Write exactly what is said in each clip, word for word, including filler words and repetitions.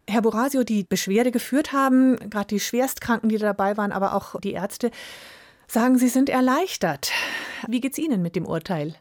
Herr Borasio, die Beschwerde geführt haben, gerade die Schwerstkranken, die dabei waren, aber auch die Ärzte, sagen, Sie sind erleichtert. Wie geht's Ihnen mit dem Urteil?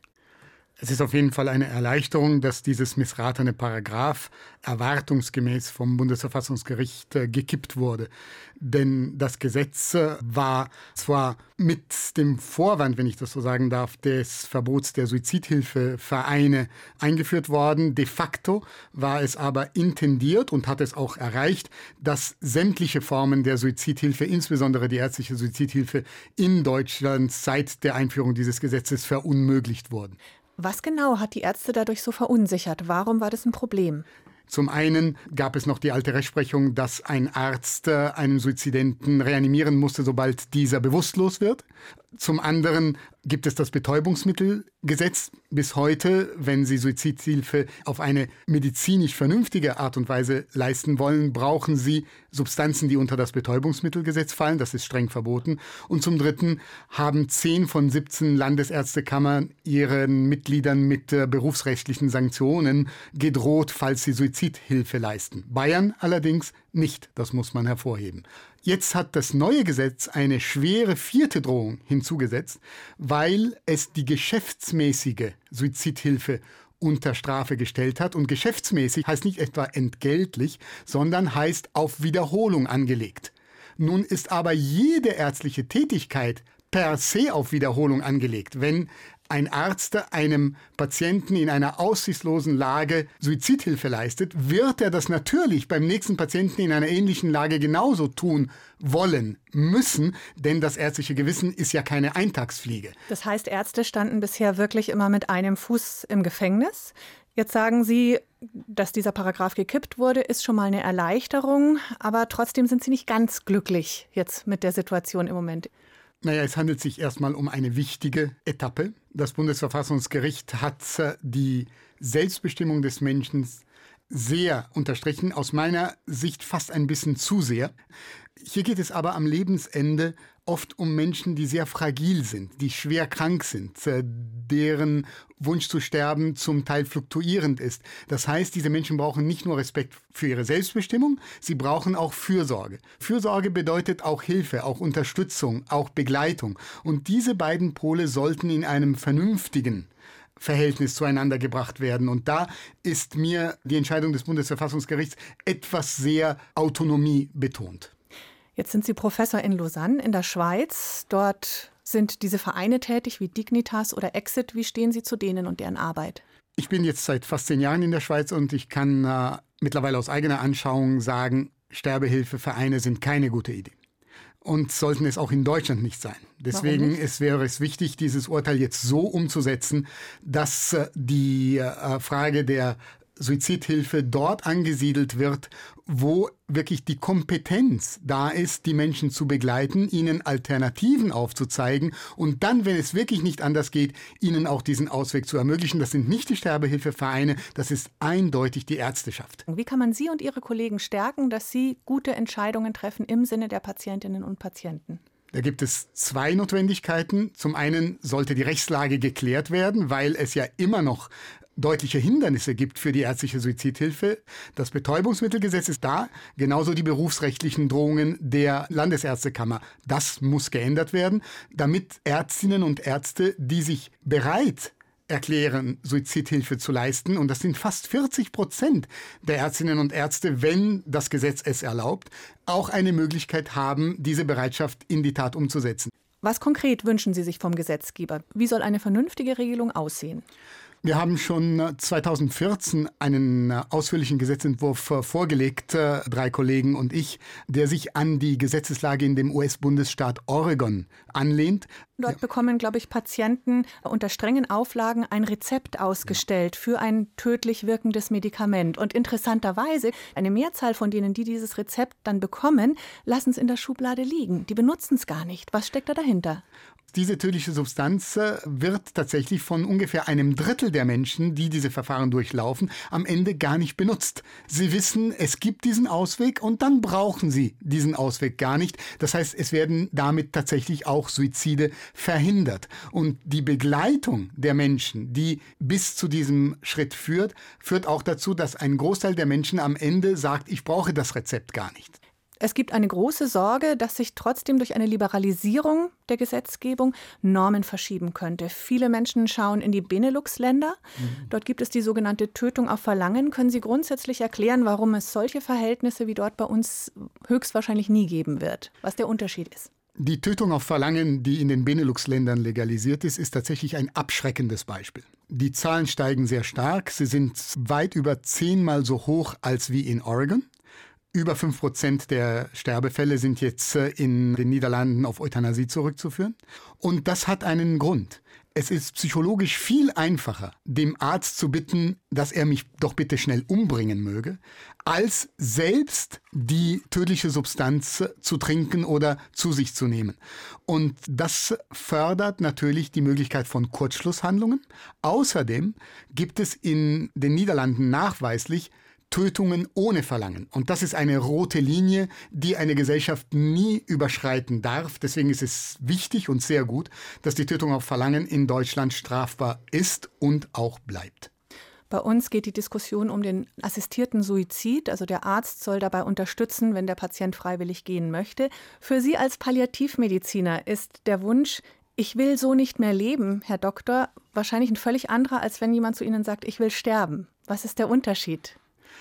Es ist auf jeden Fall eine Erleichterung, dass dieses missratene Paragraph erwartungsgemäß vom Bundesverfassungsgericht äh, gekippt wurde. Denn das Gesetz äh, war zwar mit dem Vorwand, wenn ich das so sagen darf, des Verbots der Suizidhilfevereine eingeführt worden. De facto war es aber intendiert und hat es auch erreicht, dass sämtliche Formen der Suizidhilfe, insbesondere die ärztliche Suizidhilfe in Deutschland seit der Einführung dieses Gesetzes verunmöglicht wurden. Was genau hat die Ärzte dadurch so verunsichert? Warum war das ein Problem? Zum einen gab es noch die alte Rechtsprechung, dass ein Arzt einen Suizidenten reanimieren musste, sobald dieser bewusstlos wird. Zum anderen gibt es das Betäubungsmittelgesetz. Bis heute, wenn Sie Suizidhilfe auf eine medizinisch vernünftige Art und Weise leisten wollen, brauchen Sie Substanzen, die unter das Betäubungsmittelgesetz fallen. Das ist streng verboten. Und zum Dritten haben zehn von siebzehn Landesärztekammern ihren Mitgliedern mit äh, berufsrechtlichen Sanktionen gedroht, falls sie Suizidhilfe leisten. Bayern allerdings nicht, das muss man hervorheben. Jetzt hat das neue Gesetz eine schwere vierte Drohung hinzugesetzt, weil es die geschäftsmäßige Suizidhilfe unter Strafe gestellt hat. Und geschäftsmäßig heißt nicht etwa entgeltlich, sondern heißt auf Wiederholung angelegt. Nun ist aber jede ärztliche Tätigkeit per se auf Wiederholung angelegt. Wenn ein Arzt einem Patienten in einer aussichtslosen Lage Suizidhilfe leistet, wird er das natürlich beim nächsten Patienten in einer ähnlichen Lage genauso tun wollen müssen, denn das ärztliche Gewissen ist ja keine Eintagsfliege. Das heißt, Ärzte standen bisher wirklich immer mit einem Fuß im Gefängnis. Jetzt sagen Sie, dass dieser Paragraph gekippt wurde, ist schon mal eine Erleichterung, aber trotzdem sind Sie nicht ganz glücklich jetzt mit der Situation im Moment. Naja, es handelt sich erstmal um eine wichtige Etappe. Das Bundesverfassungsgericht hat die Selbstbestimmung des Menschen sehr unterstrichen, aus meiner Sicht fast ein bisschen zu sehr. Hier geht es aber am Lebensende oft um Menschen, die sehr fragil sind, die schwer krank sind, deren Wunsch zu sterben zum Teil fluktuierend ist. Das heißt, diese Menschen brauchen nicht nur Respekt für ihre Selbstbestimmung, sie brauchen auch Fürsorge. Fürsorge bedeutet auch Hilfe, auch Unterstützung, auch Begleitung. Und diese beiden Pole sollten in einem vernünftigen Verhältnis zueinander gebracht werden. Und da ist mir die Entscheidung des Bundesverfassungsgerichts etwas sehr Autonomie betont. Jetzt sind Sie Professor in Lausanne in der Schweiz. Dort sind diese Vereine tätig wie Dignitas oder Exit. Wie stehen Sie zu denen und deren Arbeit? Ich bin jetzt seit fast zehn Jahren in der Schweiz und ich kann äh, mittlerweile aus eigener Anschauung sagen, Sterbehilfevereine sind keine gute Idee. Und sollten es auch in Deutschland nicht sein. Deswegen nicht? Es wäre es wichtig, dieses Urteil jetzt so umzusetzen, dass äh, die äh, Frage der Suizidhilfe dort angesiedelt wird, wo wirklich die Kompetenz da ist, die Menschen zu begleiten, ihnen Alternativen aufzuzeigen und dann, wenn es wirklich nicht anders geht, ihnen auch diesen Ausweg zu ermöglichen. Das sind nicht die Sterbehilfevereine, das ist eindeutig die Ärzteschaft. Wie kann man Sie und Ihre Kollegen stärken, dass Sie gute Entscheidungen treffen im Sinne der Patientinnen und Patienten? Da gibt es zwei Notwendigkeiten. Zum einen sollte die Rechtslage geklärt werden, weil es ja immer noch deutliche Hindernisse gibt für die ärztliche Suizidhilfe. Das Betäubungsmittelgesetz ist da, genauso die berufsrechtlichen Drohungen der Landesärztekammer. Das muss geändert werden, damit Ärztinnen und Ärzte, die sich bereit erklären, Suizidhilfe zu leisten, und das sind fast vierzig Prozent der Ärztinnen und Ärzte, wenn das Gesetz es erlaubt, auch eine Möglichkeit haben, diese Bereitschaft in die Tat umzusetzen. Was konkret wünschen Sie sich vom Gesetzgeber? Wie soll eine vernünftige Regelung aussehen? Wir haben schon zweitausendvierzehn einen ausführlichen Gesetzentwurf vorgelegt, drei Kollegen und ich, der sich an die Gesetzeslage in dem U S-Bundesstaat Oregon anlehnt. Dort ja. bekommen, glaube ich, Patienten unter strengen Auflagen ein Rezept ausgestellt ja. für ein tödlich wirkendes Medikament. Und interessanterweise, eine Mehrzahl von denen, die dieses Rezept dann bekommen, lassen es in der Schublade liegen. Die benutzen es gar nicht. Was steckt da dahinter? Diese tödliche Substanz wird tatsächlich von ungefähr einem Drittel der Menschen, die diese Verfahren durchlaufen, am Ende gar nicht benutzt. Sie wissen, es gibt diesen Ausweg und dann brauchen sie diesen Ausweg gar nicht. Das heißt, es werden damit tatsächlich auch Suizide verhindert. Und die Begleitung der Menschen, die bis zu diesem Schritt führt, führt auch dazu, dass ein Großteil der Menschen am Ende sagt, ich brauche das Rezept gar nicht. Es gibt eine große Sorge, dass sich trotzdem durch eine Liberalisierung der Gesetzgebung Normen verschieben könnte. Viele Menschen schauen in die Benelux-Länder. Mhm. Dort gibt es die sogenannte Tötung auf Verlangen. Können Sie grundsätzlich erklären, warum es solche Verhältnisse wie dort bei uns höchstwahrscheinlich nie geben wird? Was der Unterschied ist? Die Tötung auf Verlangen, die in den Benelux-Ländern legalisiert ist, ist tatsächlich ein abschreckendes Beispiel. Die Zahlen steigen sehr stark. Sie sind weit über zehnmal so hoch als wie in Oregon. Über fünf Prozent der Sterbefälle sind jetzt in den Niederlanden auf Euthanasie zurückzuführen. Und das hat einen Grund. Es ist psychologisch viel einfacher, dem Arzt zu bitten, dass er mich doch bitte schnell umbringen möge, als selbst die tödliche Substanz zu trinken oder zu sich zu nehmen. Und das fördert natürlich die Möglichkeit von Kurzschlusshandlungen. Außerdem gibt es in den Niederlanden nachweislich Tötungen ohne Verlangen. Und das ist eine rote Linie, die eine Gesellschaft nie überschreiten darf. Deswegen ist es wichtig und sehr gut, dass die Tötung auf Verlangen in Deutschland strafbar ist und auch bleibt. Bei uns geht die Diskussion um den assistierten Suizid. Also der Arzt soll dabei unterstützen, wenn der Patient freiwillig gehen möchte. Für Sie als Palliativmediziner ist der Wunsch, ich will so nicht mehr leben, Herr Doktor, wahrscheinlich ein völlig anderer, als wenn jemand zu Ihnen sagt, ich will sterben. Was ist der Unterschied?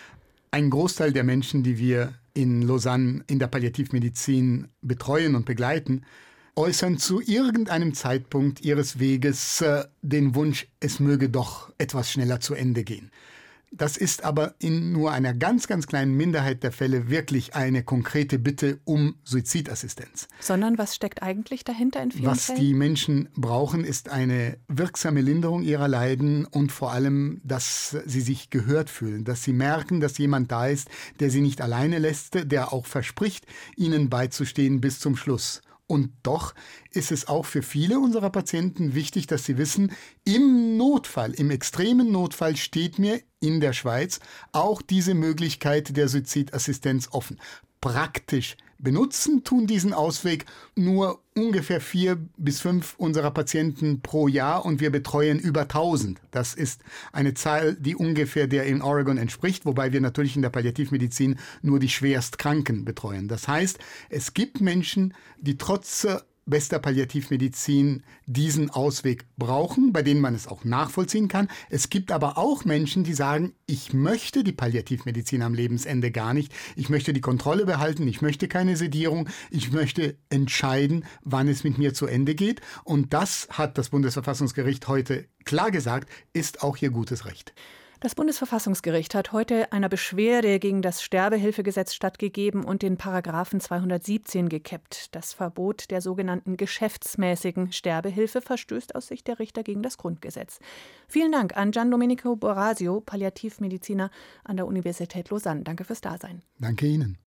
Ein Großteil der Menschen, die wir in Lausanne in der Palliativmedizin betreuen und begleiten, äußern zu irgendeinem Zeitpunkt ihres Weges äh, den Wunsch, es möge doch etwas schneller zu Ende gehen. Das ist aber in nur einer ganz, ganz kleinen Minderheit der Fälle wirklich eine konkrete Bitte um Suizidassistenz. Sondern was steckt eigentlich dahinter in vielen Was Fällen? die Menschen brauchen, ist eine wirksame Linderung ihrer Leiden und vor allem, dass sie sich gehört fühlen, dass sie merken, dass jemand da ist, der sie nicht alleine lässt, der auch verspricht, ihnen beizustehen bis zum Schluss. Und doch ist es auch für viele unserer Patienten wichtig, dass sie wissen, im Notfall, im extremen Notfall steht mir in der Schweiz auch diese Möglichkeit der Suizidassistenz offen. Praktisch benutzen tun diesen Ausweg nur ungefähr vier bis fünf unserer Patienten pro Jahr und wir betreuen über tausend. Das ist eine Zahl, die ungefähr der in Oregon entspricht, wobei wir natürlich in der Palliativmedizin nur die Schwerstkranken betreuen. Das heißt, es gibt Menschen, die trotz bester Palliativmedizin diesen Ausweg brauchen, bei denen man es auch nachvollziehen kann. Es gibt aber auch Menschen, die sagen, ich möchte die Palliativmedizin am Lebensende gar nicht. Ich möchte die Kontrolle behalten, ich möchte keine Sedierung, ich möchte entscheiden, wann es mit mir zu Ende geht. Und das hat das Bundesverfassungsgericht heute klar gesagt, ist auch ihr gutes Recht. Das Bundesverfassungsgericht hat heute einer Beschwerde gegen das Sterbehilfegesetz stattgegeben und den Paragraphen zweihundertsiebzehn gekippt. Das Verbot der sogenannten geschäftsmäßigen Sterbehilfe verstößt aus Sicht der Richter gegen das Grundgesetz. Vielen Dank an Gian Domenico Borasio, Palliativmediziner an der Universität Lausanne. Danke fürs Dasein. Danke Ihnen.